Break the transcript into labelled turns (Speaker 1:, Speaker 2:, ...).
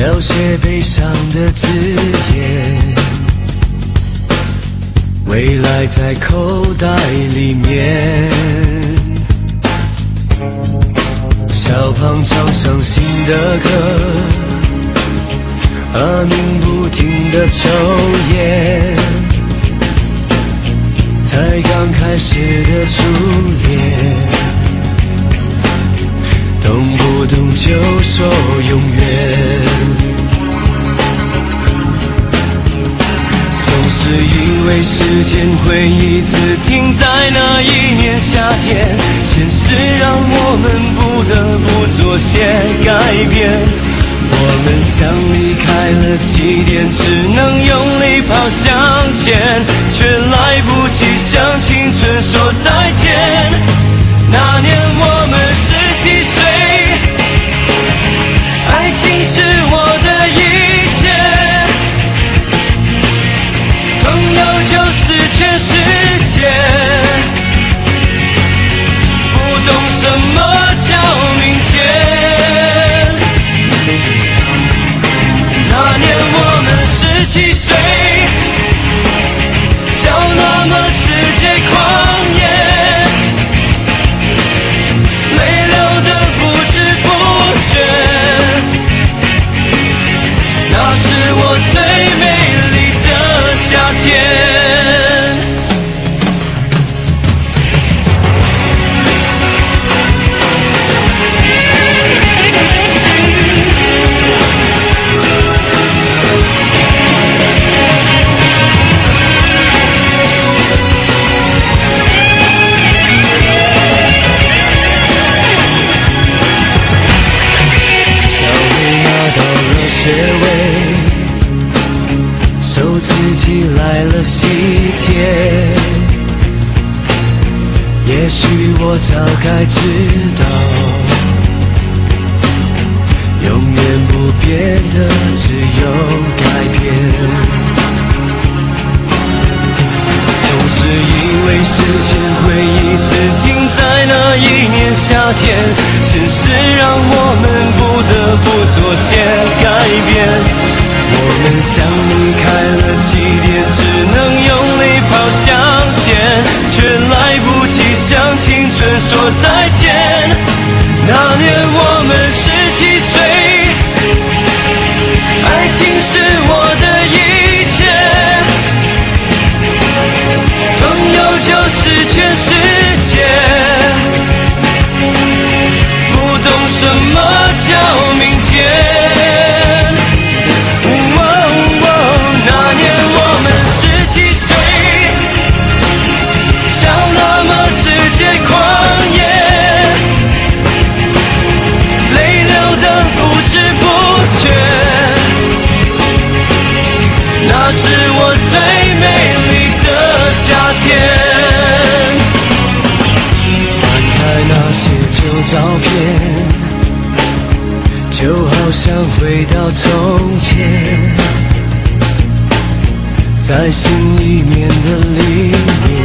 Speaker 1: 描写悲伤的字眼，未来在口袋里面。小胖唱伤心的歌，阿明不停地抽烟，才刚开始的初恋，动不动就说永远。总是以为时间会一直停在那一年夏天，现实让我们不得不做些改变。我们像离开了起点，只能用力跑向前，却来不及向青春说再见。那年我们17岁，爱情是我的一切，朋友就是全世界，不懂什么叫明天。那年我们17岁，笑那么世界狂野，泪流得不知不觉，那是我最美丽的夏天。来了喜帖，也许我早该知道，永远不变的只有改变。总是以为时间会一直停在那一年夏天，现实让我们不得不做些改变。我们像离开了起点，只能用力跑向前，却来不及向青春说再见。那年我们17岁，爱情是我的一切，朋友就是全世界，不懂什么叫明天。那是我最美丽的夏天。翻开那些旧照片，就好像回到从前，在心里面的里面，